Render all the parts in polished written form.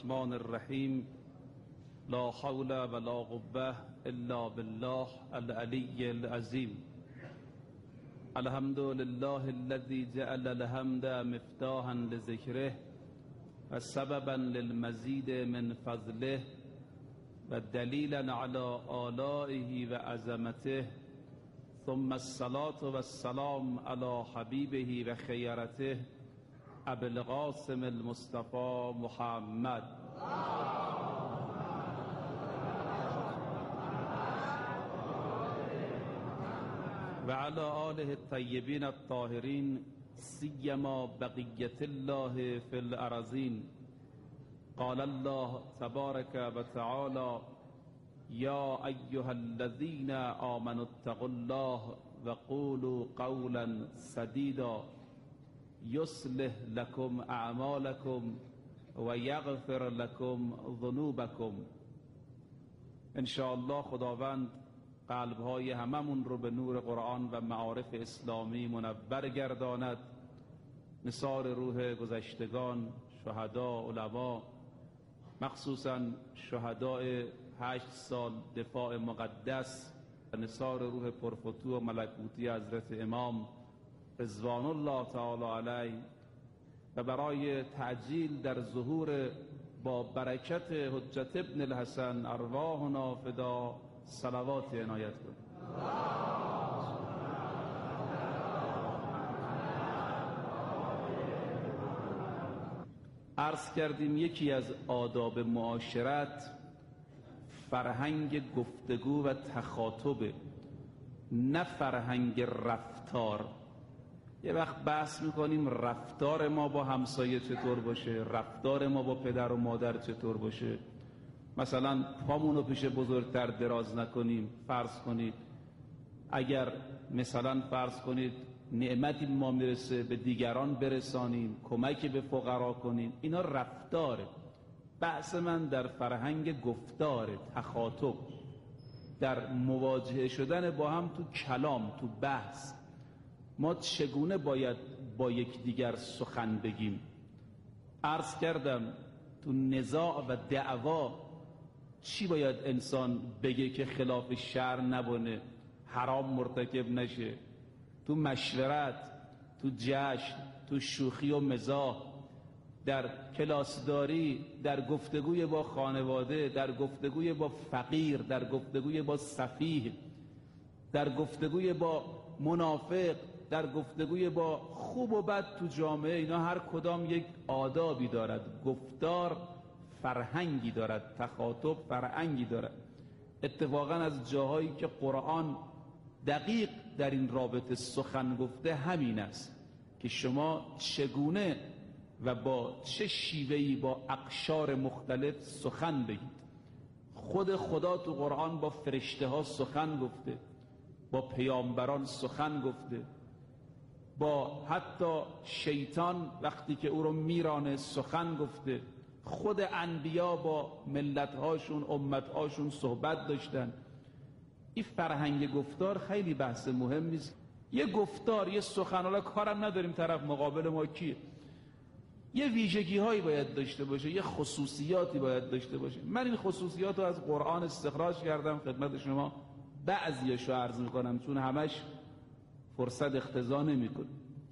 الرحمن الرحیم. لا حول ولا قوة الا بالله العلی العظیم. الحمد لله الذي جعل الحمد مفتاحا لذکره و سببا للمزید من فضله و دلیلا علی آلائه و عظمته، ثم الصلاة والسلام علی حبیبه و خیرته ابی القاسم المصطفى محمد. و علی آله الطیبین الطاهرین سیما بقیة الله فی الارضین. قال الله تبارک و تعالی: یا ایها الذین آمنوا اتقوا الله و قولوا قولا سدیدا یصلح لكم اعمالكم و یغفر لكم ذنوبكم. انشاءالله خداوند قلبهای هممون رو به نور قرآن و معارف اسلامی منور گرداند. نثار روح گذشتگان، شهدا، علما، مخصوصا شهدای 8 سال دفاع مقدس، نثار روح پرفتوح و ملکوتی حضرت امام رضوان الله تعالی علیه، و برای تعجیل در ظهور با برکت حجت ابن الحسن ارواحنا فدا صلوات عنایت کنید. عرض کردیم یکی از آداب معاشرت فرهنگ گفتگو و تخاطبه، نه فرهنگ رفتار. یه وقت بحث میکنیم رفتار ما با همسایه چطور باشه، رفتار ما با پدر و مادر چطور باشه. مثلا پامونو پیش بزرگتر دراز نکنیم. فرض کنید اگر مثلا فرض کنید نعمتی ما میرسه به دیگران برسانیم، کمکی به فقرا کنیم، اینا رفتاره. بحث من در فرهنگ گفتاره، تخاطب، در مواجهه شدن با هم تو کلام، تو بحث. ما چگونه باید با یکدیگر سخن بگیم؟ عرض کردم تو نزاع و دعوا چی باید انسان بگه که خلاف شرع نبونه، حرام مرتکب نشه؟ تو مشورت، تو جشن، تو شوخی و مزاح، در کلاسداری، در گفتگوی با خانواده، در گفتگوی با فقیر، در گفتگوی با سفیه، در گفتگوی با منافق، در گفتگوی با خوب و بد تو جامعه. اینا هر کدام یک آدابی دارد. گفتار فرهنگی دارد، تخاطب فرهنگی دارد. اتفاقا از جاهایی که قرآن دقیق در این رابطه سخن گفته همین است که شما چگونه و با چه شیوهی با اقشار مختلف سخن بگید. خود خدا تو قرآن با فرشته ها سخن گفته، با پیامبران سخن گفته، با حتی شیطان وقتی که او رو میرانه سخن گفته. خود انبیا با ملتهاشون، امتهاشون صحبت داشتن. این فرهنگ گفتار خیلی بحث مهمی است. یه گفتار، یه سخن، حالا کارم نداریم طرف مقابل ما کیه، یه ویژگی هایی باید داشته باشه، یه خصوصیاتی باید داشته باشه. من این خصوصیات رو از قرآن استخراج کردم، خدمت شما بعضیاشو عرض میکنم چون همش فرصت اقتضا نمیکنه.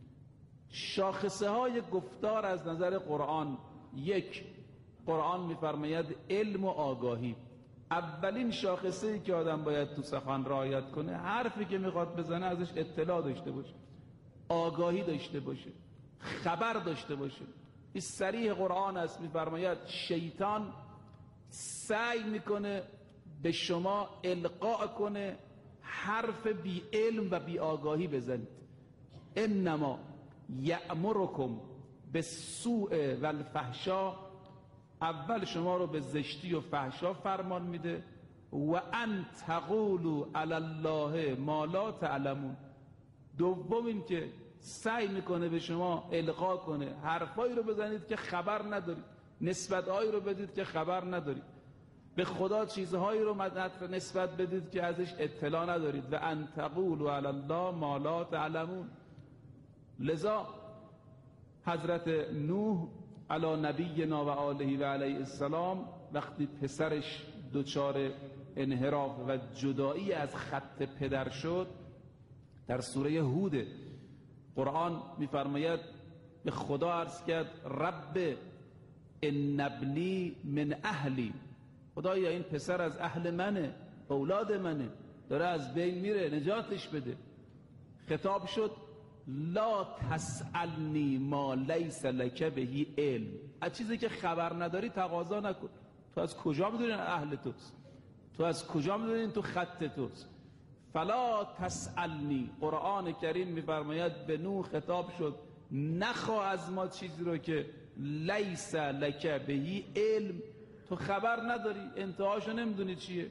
شاخصه های گفتار از نظر قرآن: یک، قرآن میفرماید علم و آگاهی. اولین شاخصه ای که آدم باید تو سخن رعایت کنه، حرفی که میخواد بزنه ازش اطلاع داشته باشه، آگاهی داشته باشه، خبر داشته باشه. این صریح قرآن است، میفرماید شیطان سعی میکنه به شما القاء کنه حرف بی علم و بی آگاهی بزنید. انما یأمرکم بالسوء والفحشاء، اول شما رو به زشتی و فحشا فرمان میده. و ان تقولوا علی الله ما لا تعلمون، دوم این که سعی میکنه به شما القا کنه حرفایی رو بزنید که خبر ندارید، نسبتهایی رو بدید که خبر ندارید، به خدا چیزهایی رو نسبت بدید که ازش اطلاع ندارید. و ان تقولوا علی الله ما لا تعلمون. لذا حضرت نوح علی نبینا و آله و علیه السلام وقتی پسرش دچار انحراف و جدایی از خط پدر شد، در سوره هود قرآن میفرماید به خدا عرض کرد رب ان ابنی من اهلی، خدایا این پسر از اهل منه، اولاد منه، داره از بین میره، نجاتش بده. خطاب شد لا تسألنی ما لیس لک به علم، از چیزی که خبر نداری تقاضا نکن. تو از کجا میدونی اهل توست؟ تو از کجا میدونی تو خط توست؟ فلا تسألنی، قرآن کریم میفرماید به نوح خطاب شد نخواه از ما چیزی رو که لیس لک به علم، تو خبر نداری، انتهاشو نمیدونی چیه.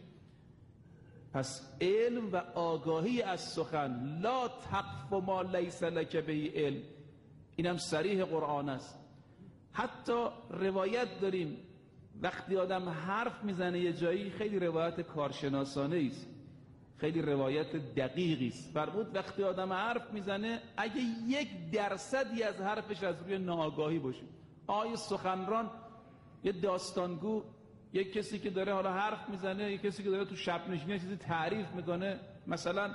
پس علم و آگاهی از سخن، لا تقف ما لیس لک به علم، اینم صریح قرآن است. حتی روایت داریم وقتی آدم حرف میزنه یه جایی، خیلی روایت کارشناسانه است، خیلی روایت دقیقی است. فرمود وقتی آدم حرف میزنه اگه 1% از حرفش از روی ناآگاهی باشه، آیه سخنران، یه داستانگو، یک کسی که داره حالا حرف میزنه، یک کسی که داره تو شب نشینی چیزی تعریف میکنه، مثلا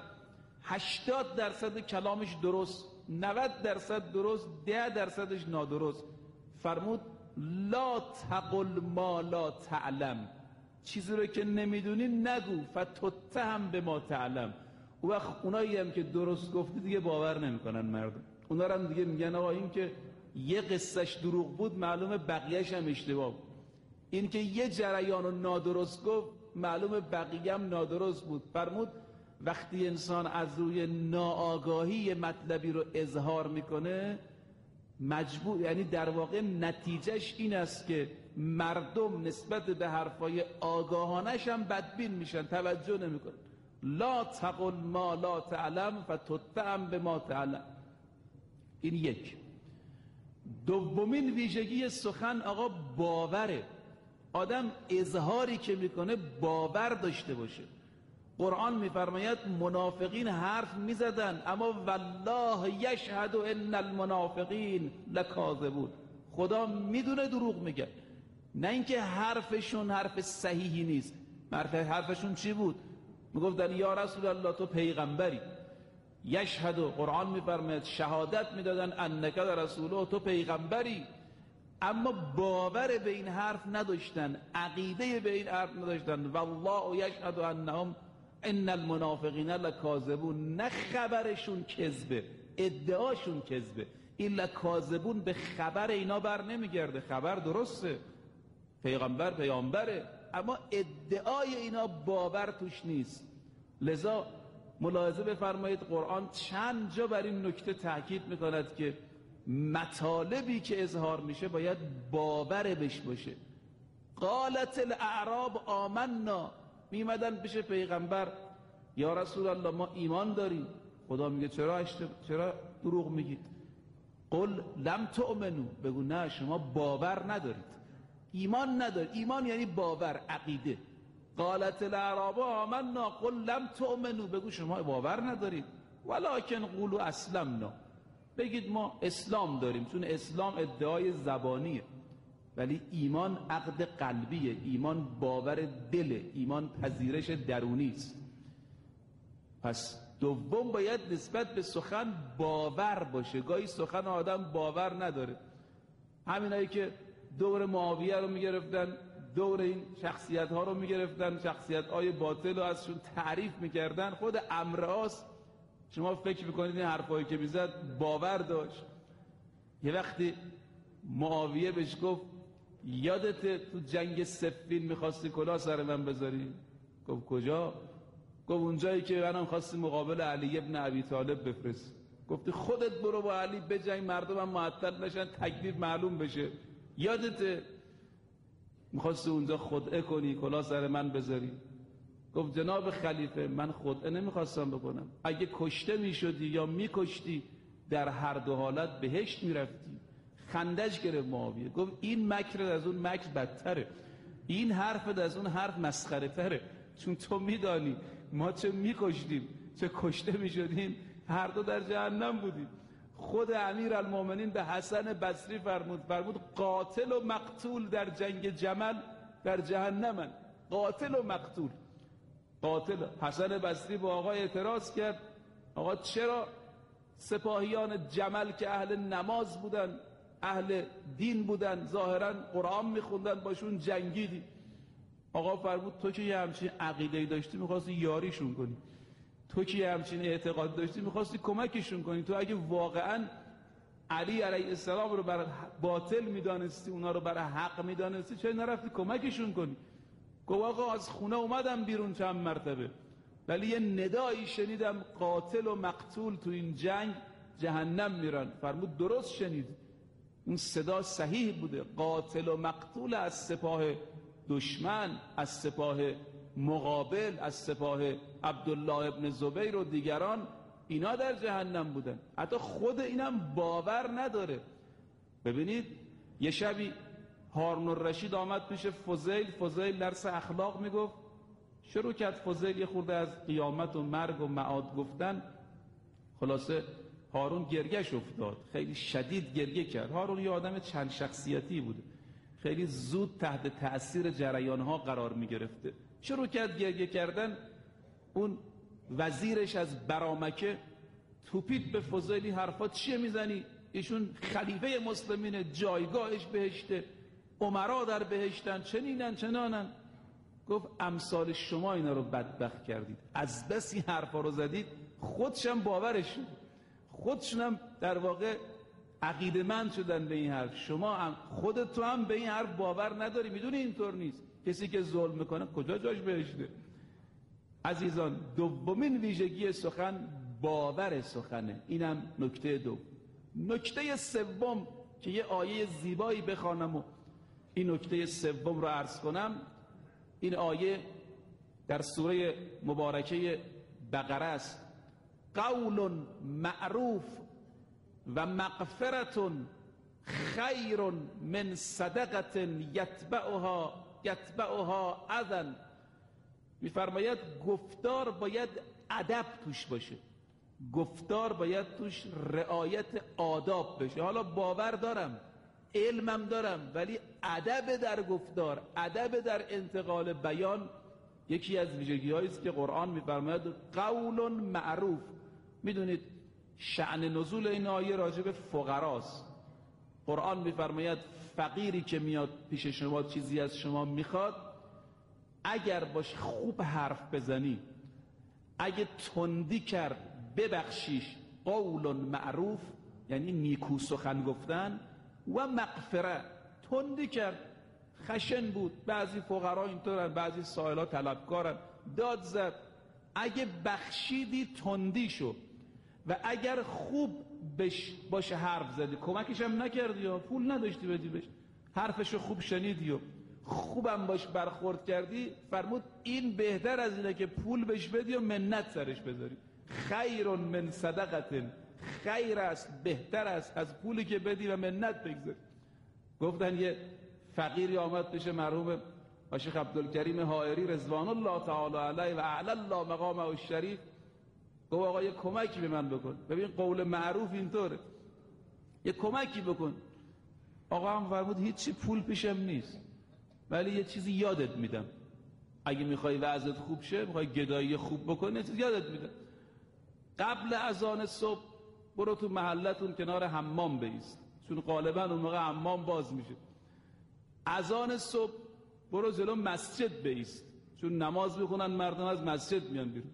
80% کلامش درست، 90% درست، 10%ش نادرست. فرمود لا تقل ما لا تعلم، چیزی رو که نمیدونی نگو، فتتهم به ما تعلم. اون وقت اونایی هم که درست گفتی دیگه باور نمیکنن مردم، اونا هم دیگه میگن آقا این که یه قصهش دروغ بود معلومه بقیهش هم اشتباه بود، این که یه جریان رو نادرست گفت معلومه بقیه هم نادرست بود. فرمود وقتی انسان از روی ناآگاهی مطلبی رو اظهار میکنه مجبور، یعنی در واقع نتیجهش این است که مردم نسبت به حرفای آگاهانش هم بدبین میشن، توجه نمیکنن. لا تقل ما لا تعلم فتتهم به ما تعلم. این یک. دومین ویژگی سخن آقا باوره. آدم اظهاری که میکنه باور داشته باشه. قرآن میفرماید منافقین حرف میزدن اما والله یشهد ان المنافقین لکاذبون، خدا میدونه دروغ میگن، نه اینکه حرفشون حرف صحیحی نیست. حرفشون چی بود؟ میگفتن یا رسول الله تو پیغمبری. یشهد، قرآن میفرماید شهادت میدادن انک رسوله، تو پیغمبری، اما باور به این حرف نداشتن، عقیده به این حرف نداشتن. والله یشهد انهم ان المنافقین لکاذبون، نه خبرشون کذبه، ادعاشون کذبه. این لکاذبون به خبر اینا بر نمیگرده، خبر درسته، پیامبره، اما ادعای اینا باور توش نیست. لذا ملاحظه بفرمایید قرآن چند جا بر این نکته تاکید میکند که مطالبی که اظهار میشه باید باور بش باشه. قالت الاعراب آمنا، میمدن پیش پیغمبر یا رسول الله ما ایمان داریم. خدا میگه چرا دروغ میگید؟ قل لم تؤمنو، بگو نه شما باور ندارید، ایمان ندارید. ایمان یعنی باور، عقیده. قالت الاعراب آمنا قل لم تؤمنو، بگو شما باور ندارید. ولکن قولوا اسلمنا، بگید ما اسلام داریم، چون اسلام ادعای زبانیه، ولی ایمان عقد قلبیه، ایمان باور دله، ایمان پذیرش درونی است. پس دوم باید نسبت به سخن باور باشه. گاهی سخن آدم باور نداره. همینایی که دور معاویه رو میگرفتن، دور این شخصیت ها رو میگرفتن، شخصیت های باطل رو ازشون تعریف میکردن، خود عمرواس شما فکر میکنید این حرفایی که میزد باور داشت؟ یه وقتی معاویه بهش گفت یادت تو جنگ صفین میخواستی کلاه سر من بذاری؟ گفت کجا؟ گفت اونجایی که منم خواستی مقابل علی ابن ابی طالب بفرست. گفتی خودت برو با علی بجنگ، مردم هم معطل نشن، تکلیف معلوم بشه. یادت میخواستی اونجا خدعه کنی، کلاه سر من بذاری؟ گفت جناب خلیفه من خدعه نمیخواستم بکنم، اگه کشته میشدی یا میکشتی در هر دو حالت بهشت میرفتی. خندش گرفت معاویه، گفت این مکر از اون مکر بدتره، این حرف از اون حرف مسخره تره، چون تو میدانی ما چه میکشتیم چه کشته میشدیم، هر دو در جهنم بودیم. خود امیرالمومنین به حسن بصری فرمود قاتل و مقتول در جنگ جمل در جهنمن. قاتل و مقتول. قاتل. حسن بصری با آقا اعتراض کرد آقا چرا سپاهیان جمل که اهل نماز بودن، اهل دین بودن، ظاهرا قرآن میخوندن، باشون جنگیدی؟ آقا فرمود تو که یه همچین عقیده‌ای داشتی میخواستی یاریشون کنی، تو که یه همچین اعتقاد داشتی میخواستی کمکشون کنی. تو اگه واقعا علی علیه السلام رو برای باطل میدانستی، اونا رو برای حق میدانستی، چرا نرفتی کمکشون کنی؟ گفت آقا از خونه اومدم بیرون چند مرتبه، ولی یه ندایی شنیدم قاتل و مقتول تو این جنگ جهنم میرن. فرمود درست شنید، اون صدا صحیح بوده. قاتل و مقتول از سپاه دشمن، از سپاه مقابل، از سپاه عبدالله ابن زبیر و دیگران، اینا در جهنم بودن. حتی خود اینم باور نداره. ببینید یه شبی هارون الرشید آمد پیش فضیل درس اخلاق میگفت، شروع کرد فضیل یه خورده از قیامت و مرگ و معاد گفتن. خلاصه هارون گریه‌اش افتاد، خیلی شدید گریه کرد. هارون یه آدم چند شخصیتی بوده، خیلی زود تحت تأثیر جریانها قرار میگرفته. شروع کرد گریه کردن. اون وزیرش از برامکه توپید به فضیلی حرفات چیه میزنی؟ ایشون خلیفه مسلمین، جایگاهش بهشته، امرا در بهشتن، چنینن چنانن. گفت امثال شما اینا رو بدبخت کردید، از بس این حرفا رو زدید خودشم باورش شد، خودشونم در واقع عقیده‌مند شدن به این حرف. شما هم خودت تو هم به این حرف باور نداری، میدونی اینطور نیست. کسی که ظلم میکنه کجا جاش بهشته؟ عزیزان دومین ویژگی سخن باور سخنه. اینم نکته دوم. نکته سوم که یه آیه زیبایی بخوانم و این نکته سوم رو عرض کنم، این آیه در سوره مبارکه بقره است. قول معروف و مغفرت خیر من صدقه یتبعها اذى. میفرماید گفتار باید ادب توش باشه، گفتار باید توش رعایت آداب بشه. حالا باور دارم، علمم دارم، ولی ادب در گفتار، ادب در انتقال بیان یکی از ویژگی‌هایی است که قرآن می‌فرماید قول معروف. میدونید شأن نزول این آیه راجع به فقراست. قرآن می‌فرماید فقیری که میاد پیش شما چیزی از شما میخواد، اگر باش خوب حرف بزنی، اگه تندی کرد ببخشیش. قول معروف یعنی نیکو سخن گفتن، و مغفره تندی کرد، خشن بود. بعضی فقرا اینطورن، بعضی سائلا طلبکارن، داد زد. اگه بخشیدی تندی شو، و اگر خوب باشه حرف زدی، کمکش هم نکردی یا پول نداشتی بدی بهش، حرفشو خوب شنیدی و خوبم باش برخورد کردی، فرمود این بهتر از اینه که پول بهش بدی و منت سرش بذاری. خیر من صدقه، خیر است، بهتر است از پولی که بدی و منت بگذاری. گفتن یه فقیری آمد پیش مرحوم شیخ عبدالکریم حائری رضوان الله تعالی علیه و اعلی الله مقامه الشریف، گفت آقا یه کمکی به من بکن. ببین قول معروف اینطوره، یه کمکی بکن. آقا هم فرمود هیچی پول پیشم نیست، ولی یه چیزی یادت میدم. اگه میخوای وضعت خوب شه، میخوای گدایی خوب بکنی، یه چیزی یادت میدم. قبل اذان صبح برو تو محلتون کنار حمام بایست، چون غالبا اون موقع حمام باز میشه. اذان صبح برو جلو مسجد بایست، چون نماز میخونن مردم از مسجد میان بیرون.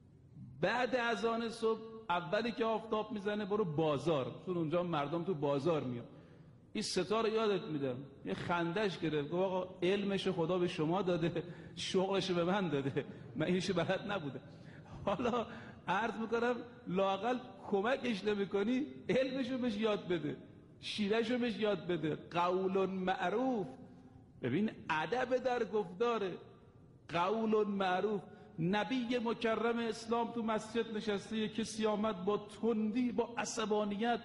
بعد اذان صبح اولی که آفتاب میزنه برو بازار، چون اونجا مردم تو بازار میان. این ستا رو یادت میدم. یه خندش گرفت، گفت آقا علمش خدا به شما داده، شغلش به من داده، من اینش بلد نبوده. حالا عرض میکنم لااقل کمکش نمیکنی، علمشو بهش یاد بده، شیرهشو بهش یاد بده. قول معروف، ببین ادب در گفتاره. قول معروف. نبی مکرم اسلام تو مسجد نشسته، یه کسی آمد با تندی، با عصبانیت،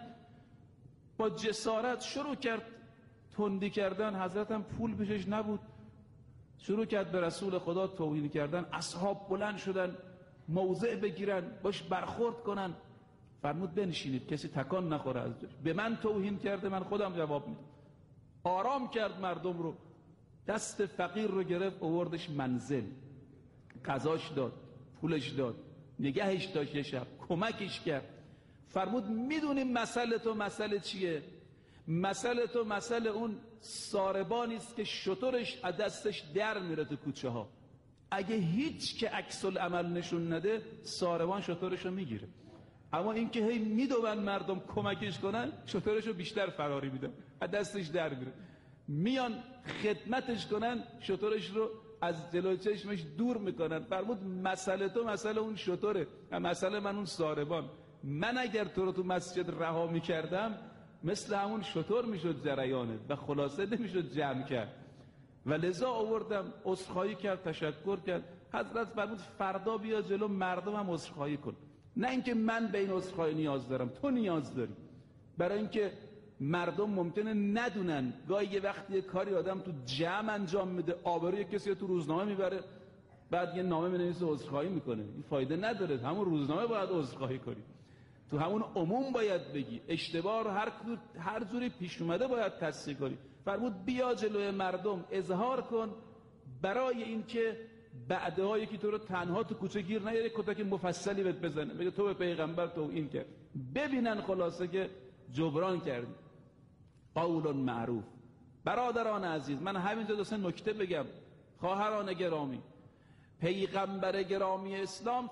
با جسارت شروع کرد تندی کردن. حضرت هم پول پیشش نبود، شروع کرد به رسول خدا توهین کردن. اصحاب بلند شدن موضع بگیرن، باش برخورد کنن. فرمود بنشینید کسی تکان نخوره از جاش. به من توهین کرده، من خودم جواب میدم. آرام کرد مردم رو، دست فقیر رو گرفت آوردش منزل، غذاش داد، پولش داد، نگهش داشت، یه شب کمکش کرد. فرمود میدونیم مسئله تو مسئله چیه؟ مسئله تو مسئله اون ساربانی است که شترش از دستش در میره تو کوچه ها. اگه هیچ که عکس العمل نشون نده ساربان شترش رو میگیره، اما این که هی میدونن مردم کمکش کنن شترش رو بیشتر فراری میدن، از دستش در میره. میان خدمتش کنن شترش رو از جلوی چشمش دور میکنن. فرمود مسئله تو مسئله اون شتره و مسئله من اون ساربان. من اگر تو رو تو مسجد رها میکردم مثل همون شتر میشد جریانه و خلاصه نمیشد جمع کرد و لذا آوردم. عذرخواهی کرد، تشکر کرد. حضرت فرمود فردا بیا جلو مردم هم عذرخواهی کن، نه اینکه من به این عذرخواهی نیاز دارم، تو نیاز داری. برای اینکه مردم ممکنه ندونن، گاهی یه وقتی یه کاری آدم تو جمع انجام میده، آبروی کسی تو روزنامه میبره، بعد یه نامه مینویسه عذرخواهی میکنه، این فایده نداره. همون روزنامه باید عذرخواهی کنی، تو همون عموم باید بگی، اشتباه رو هر جوری پیش اومده باید تصحیح کنی. فرمود بیا جلوی مردم اظهار کن، برای اینکه بعدها یکی تو رو تنها تو کوچه گیر نیاره کتک مفصلی بهت بزنه بگه تو به پیغمبر توهین کرد، ببینن خلاصه که جبران کردی. قول معروف. برادران عزیز، من همینجا دو سه نکته بگم. خواهران گرامی، پیغمبر گرامی اسلام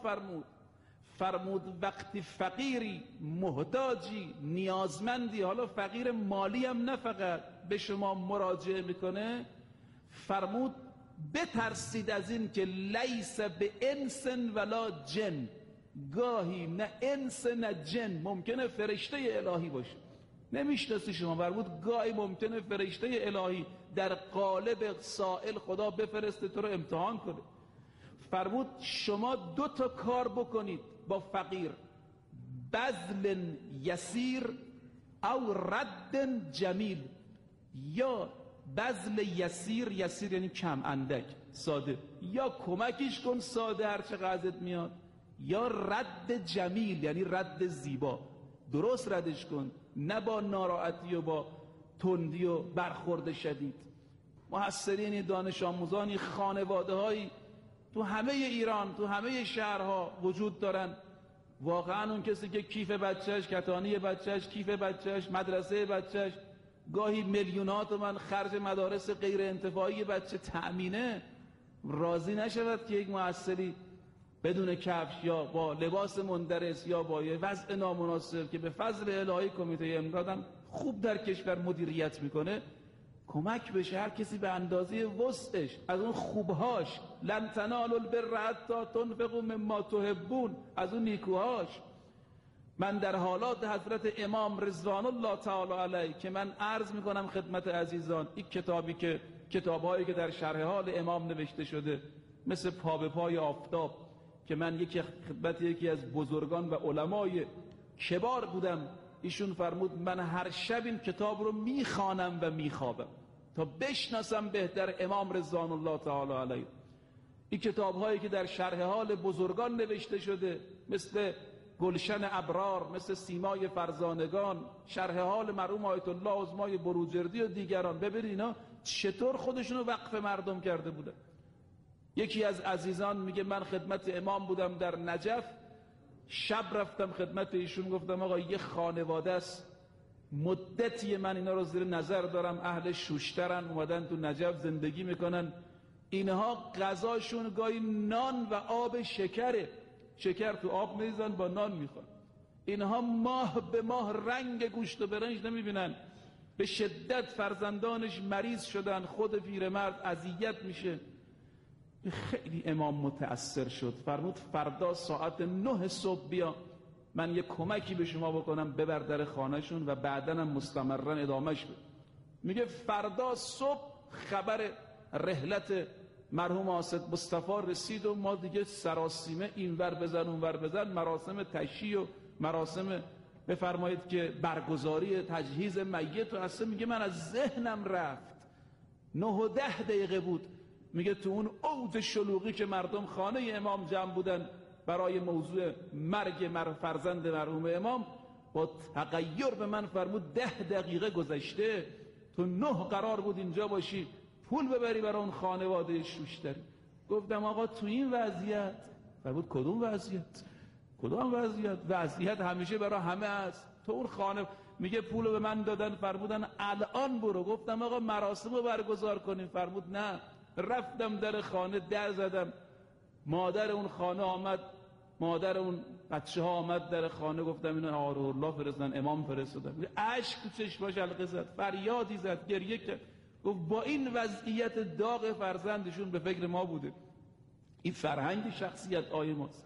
فرمود وقتی فقیری، محتاجی، نیازمندی، حالا فقیر مالی هم نه فقط، به شما مراجعه میکنه، فرمود بترسید از این که لیس به انس ولا جن. گاهی نه انس نه جن، ممکنه فرشته الهی باشه، نمیشناسی شما. فرمود گاهی ممکنه فرشته الهی در قالب سائل خدا بفرسته تو رو امتحان کنه. فرمود شما 2 تا کار بکنید با فقیر، بذل یسیر او رد جمیل. یا بذل یسیر، یسیر یعنی کم، اندک، ساده، یا کمکش کن ساده هر چقدر میاد، یا رد جمیل یعنی رد زیبا، درست ردش کن، نه با ناراحتی و با تندی و برخورد شدید. محصلین، دانش آموزانی، خانواده هایی تو همه ایران، تو همه شهرها وجود دارن. واقعا اون کسی که کیف بچهش، کتانی بچهش، کیف بچهش، مدرسه بچهش، گاهی میلیونات من خرج مدارس غیر انتفاعی بچه تأمینه، راضی نشود که یک محصلی بدون کفش یا با لباس مندرس یا با یه وضع نامناسب که به فضل الهی کمیته امدادم خوب در کشور مدیریت میکنه کمک بشه. هر کسی به اندازه وسعش از اون خوبهاش، لن تنالوا البر حتی تنفقوا مما تحبون، از اون نیکوهاش. من در حالات حضرت امام رضوان الله تعالی علیه که من عرض میکنم خدمت عزیزان، این کتابی که کتابهایی که در شرح حال امام نوشته شده مثل پا به پای آفتاب، که من یکی از بزرگان و علمای کبار بودم، ایشون فرمود من هر شب این کتاب رو میخوانم و میخوابم تا بشناسم بهتر امام رضوان الله تعالی علیه. این کتابهایی که در شرح حال بزرگان نوشته شده مثل گلشن ابرار، مثل سیمای فرزانگان، شرح حال مرحوم آیت الله عظمای بروجردی و دیگران، ببینید اینا چطور خودشونو وقف مردم کرده بودن. یکی از عزیزان میگه من خدمت امام بودم در نجف، شب رفتم خدمت ایشون، گفتم آقا یه خانواده است، مدتی من اینا رو زیر نظر دارم، اهل شوشترن، اومدن تو نجف زندگی میکنن، اینها غذاشون گاهی نان و آب شکره، شکر تو آب میریزن با نان میخورن. اینها ماه به ماه رنگ گوشت و برنج نمیبینن، به شدت فرزندانش مریض شدن، خود پیرمرد اذیت میشه. خیلی امام متأثر شد، فرمود فردا ساعت 9 صبح بیا من یه کمکی به شما بکنم، ببر در خانهشون و بعداً هم مستمرا ادامهش بده. میگه فردا صبح خبر رحلت مرحوم آسد مصطفی رسید و ما دیگه سراسیمه اینور بزن اونور بزن، مراسم تشییع و مراسم بفرمایید که برگزاری تجهیز میت و اصلا میگه من از ذهنم رفت. 9 و 10 دقیقه بود، میگه تو اون اوج شلوغی که مردم خانه امام جمع بودن، برای موضوع مرگ فرزند مرحوم امام، با تغییر به من فرمود 10 دقیقه گذشته، تو 9 قرار بود اینجا باشی پول ببری برای اون خانواده شوشتری. گفتم آقا تو این وضعیت؟ فرمود کدوم وضعیت؟ کدوم وضعیت؟ وضعیت همیشه برای همه است. تو اون خانه میگه پولو به من دادن، فرمودن الان برو. گفتم آقا مراسم رو برگزار کنیم. فرمود نه. رفتم در خانه در زدم، مادر اون خانه آمد، مادر اون بچه ها آمد در خانه. گفتم اینا آقا الله فرستادن، امام فرستادن. اشک تو چشماش حلقه زد، فریادی زد، گریه کرد. گفت با این وضعیت داغ فرزندشون به فکر ما بوده. این فرهنگ شخصیت آی ماست.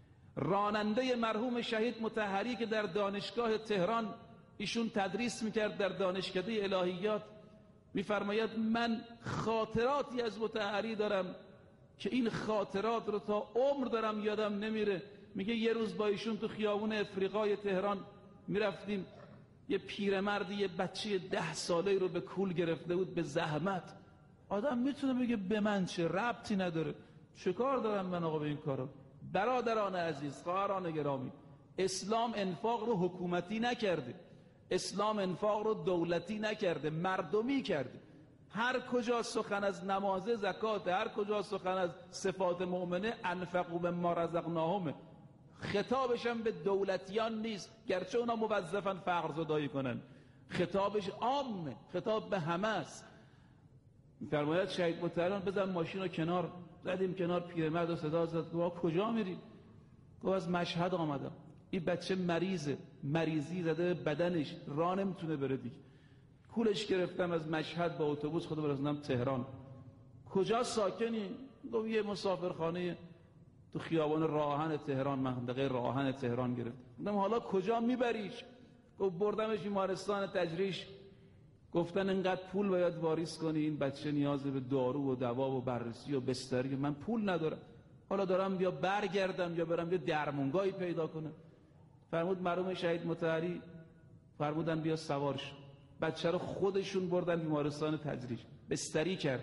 راننده مرحوم شهید مطهری که در دانشگاه تهران ایشون تدریس میکرد، در دانشکده الهیات، میفرماید من خاطراتی از مطهری دارم که این خاطرات رو تا عمر دارم یادم نمیره. میگه یه روز با ایشون تو خیابون افریقای تهران میرفتیم، یه پیرمردی یه بچه 10 ساله رو به کول گرفته بود به زحمت. آدم میتونه بگه به من چه، ربطی نداره، چه کار دارم من آقا به این کارو؟ برادران عزیز، خواهران گرامی، اسلام انفاق رو حکومتی نکرده، اسلام انفاق رو دولتی نکرده، مردمی کرده. هر کجا سخن از نماز، زکات، هر کجا سخن از صفات مؤمنه، انفقوا مما رزقناهم، خطابش هم به دولتیان نیست، گرچه اونا موظفن فقر زدایی کنن، خطابش عامه، خطاب به همه است. می‌فرماید شهید مطهری بزن ماشین رو کنار، زدیم کنار، پیرمرد رو صدا زد، گفت کجا میری؟ گفت از مشهد آمدم. این بچه مریضه، مریضی زده به بدنش، راه نمیتونه بره دیگه. کولش گرفتم از مشهد با اتوبوس خودم برسوندم تهران. کجا ساکنی؟ گفت یه مسافرخانه تو خیابان راهن تهران، منطقه راهن تهران گرفت. گفتم حالا کجا میبریش؟ گفت بردمش بیمارستان تجریش. گفتن انقدر پول باید واریز کنی، این بچه نیاز به دارو و دوا و بررسی و بستری، من پول ندارم، حالا دارم یا برگردم یا برم یه درمونگاهی پیدا کنم. فرمود مرحوم شهید مطهری فرمودن بیا سوار شو. بچه رو خودشون بردن بیمارستان تجریش، بستری کرد.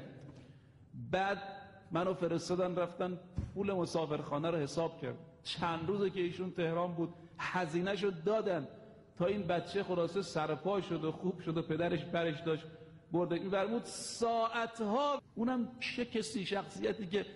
بعد منو فرستادن رفتن پول مسافرخانه رو حساب کرد. چند روزه که ایشون تهران بود، هزینه شو دادن تا این بچه خلاصه سرپا شد و خوب شد و پدرش برش داشت برده. این فرمود ساعتها، اونم چه کسی، شخصیتی که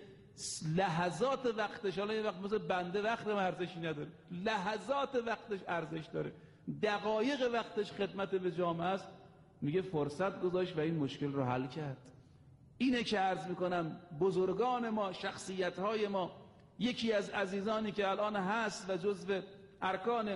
لحظات وقتش، حالا یه وقت مثل بنده وقت ارزشی نداره، لحظات وقتش ارزش داره، دقایق وقتش خدمت به جامعه است، میگه فرصت گذاشت و این مشکل رو حل کرد. اینه که عرض میکنم بزرگان ما، شخصیت‌های ما، یکی از عزیزانی که الان هست و جزو ارکان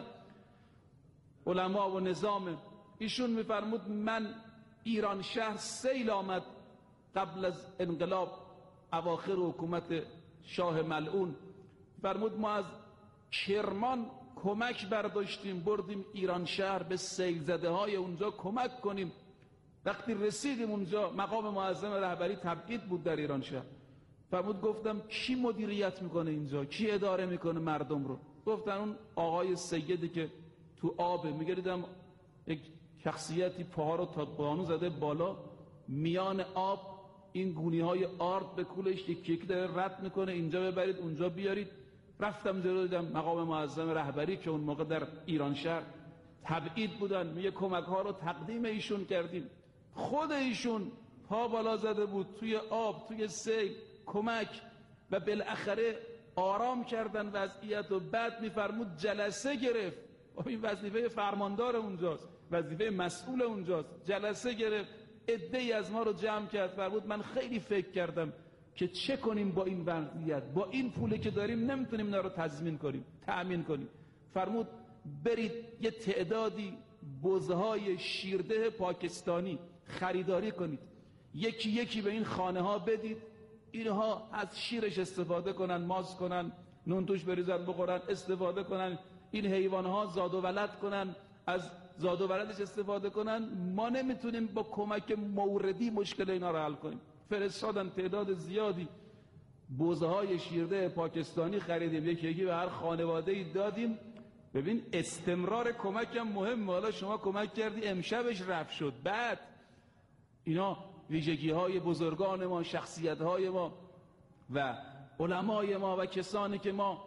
علما و نظام، ایشون میفرمود من ایران شهر سیل آمد قبل از انقلاب، اواخر حکومت شاه ملعون، فرمود ما از کرمان کمک برداشتیم بردیم ایران شهر به سیل زده های اونجا کمک کنیم. وقتی رسیدیم اونجا، مقام معظم رهبری تبعید بود در ایران شهر. فرمود گفتم کی مدیریت میکنه اینجا، کی اداره میکنه مردم رو؟ گفتن اون آقای سیدی که تو آبه. میگردیدم یک شخصیتی پاها رو تا بانو زده بالا، میان آب این گونی های آرد به کولش یکی یکی داره رد میکنه، اینجا ببرید اونجا بیارید. رفتم جلو، دیدم مقام معظم رهبری که اون موقع در ایران شهر تبعید بودن، میگه کمک ها رو تقدیم ایشون کردیم. خود ایشون پا بالا زده بود توی آب، توی سیل، کمک، و بالاخره آرام کردن وضعیت. و بعد میفرمود جلسه گرفت، این وظیفه فرماندار اونجاست، وظیفه مسئول اونجاست. جلسه گرفت، عده‌ای از ما رو جمع کرد. فرمود من خیلی فکر کردم که چه کنیم با این وضعیت، با این پولی که داریم نمیتونیم اینا رو تضمین کنیم، تأمین کنیم. فرمود برید یه تعدادی بزهای شیرده پاکستانی خریداری کنید، یکی یکی به این خانه ها بدید، اینها از شیرش استفاده کنن، ماست کنن، نون توش بریزن بخورن، استفاده کنن، این حیوان ها زاد و ولد کنن، از زاد و ولدش استفاده کنن. ما نمیتونیم با کمک موردی مشکل اینا رو حل کنیم. فرستادن تعداد زیادی بزهای شیرده پاکستانی خریدیم، یکی یکی به هر خانواده‌ای دادیم. ببین استمرار کمک هم مهمه. حالا شما کمک کردی امشبش رفت شد، بعد اینا ویژگی های بزرگان ما، شخصیت های ما و علمای ما و کسانی که ما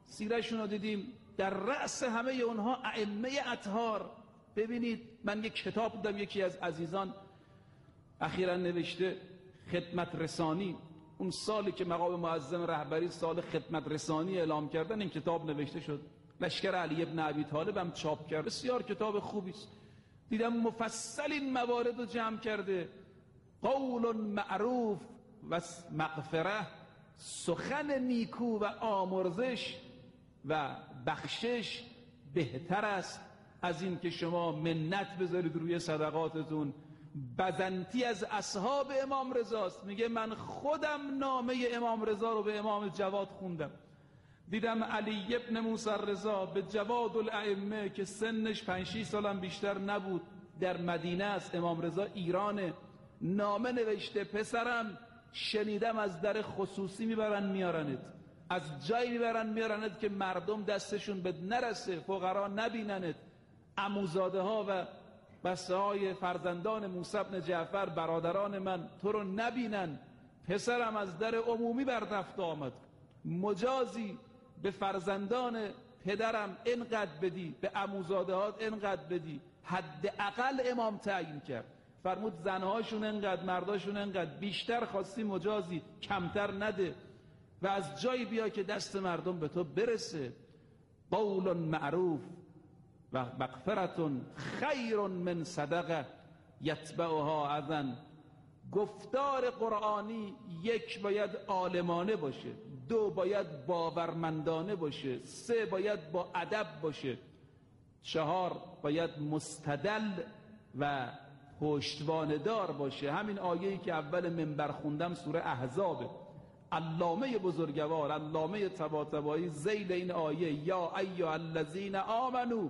سیرشون رو دیدیم، در رأس همه اونها ائمه اطهار. ببینید من یک کتاب دیدم، یکی از عزیزان اخیراً نوشته خدمت رسانی، اون سالی که مقام معظم رهبری سال خدمت رسانی اعلام کردن این کتاب نوشته شد، لشکر علی ابن ابی طالب هم چاپ کرد، بسیار کتاب خوبی است. دیدم مفصل این موارد رو جمع کرده، قول معروف و مغفره، سخن نیکو و آمرزش و بخشش بهتر است از این که شما منت بذارید روی صدقاتتون. بزنتی از اصحاب امام رضاست، میگه من خودم نامه امام رضا رو به امام جواد خوندم. دیدم علی ابن موسی رضا به جواد الائمه که سنش 5-6 سالم بیشتر نبود، در مدینه است، امام رضا ایرانه، نامه نوشته پسرم شنیدم از در خصوصی میبرن میارنت، از جایی میبرن میارنت که مردم دستشون به نرسه، فقرا نبیننت، عموزاده ها و بسته های فرزندان موسی بن جعفر برادران من تو رو نبینن، پسرم از در عمومی بر رفت آمد، مجازی به فرزندان پدرم اینقدر بدی، به عموزاده ها اینقدر بدی. حداقل امام تعیین کرد، فرمود زنهاشون اینقدر، مرداشون اینقدر، بیشتر خواستی مجازی، کمتر نده و از جایی بیا که دست مردم به تو برسه. قول معروف و مغفرت خیر من صدقه یتبعها اذى. گفتار قرآنی 1 باید عالمانه باشه، 2 باید باورمندانه باشه، 3 باید با ادب باشه، 4 باید مستدل و پشتوانه دار باشه. همین آیه‌ای که اول منبر خوندم سوره احزابه، علامه بزرگوار علامه طباطبایی ذیل این آیه یا ایها الذین آمنوا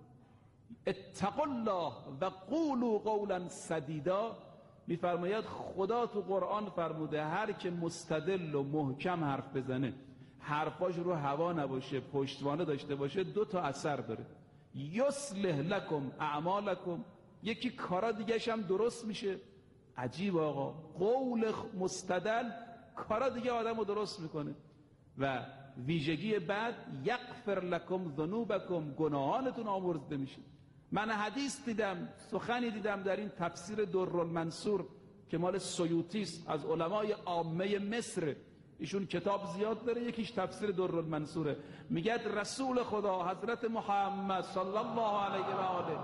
اتقوا الله و قولوا قولا سدیدا میفرماید خدا تو قرآن فرموده هر که مستدل و محکم حرف بزنه، حرفاش رو هوا نباشه، پشتوانه داشته باشه، 2 تا اثر داره، یصلح لکم اعمالکم، یکی کارا دیگه‌ش هم درست میشه. عجیب آقا، قول مستدل کارا دیگه آدم رو درست میکنه. و ویژگی بعد یغفر لکم ذنوبکم، گناهانتون آمرزیده میشه. من حدیث دیدم، سخنی دیدم در این تفسیر درالمنصور که مال سیوطی است، از علمای عامه مصر، ایشون کتاب زیاد داره، یکیش تفسیر درالمنصوره، میگه رسول خدا حضرت محمد صلی الله علیه و آله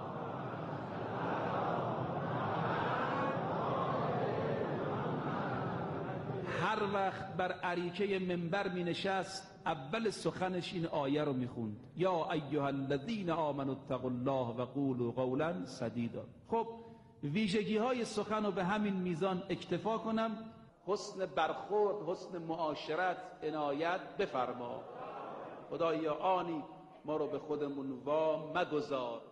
هر وقت بر اریکه منبر می نشست اول سخنش این آیه رو می خوند، یا ایها الذین آمنوا اتقوا الله و قولوا قولا سدیدا. خب ویژگی های سخن رو به همین میزان اکتفا کنم. حسن برخورد، حسن معاشرت عنایت بفرما. خدایا آنی ما رو به خودمون وا مگذار.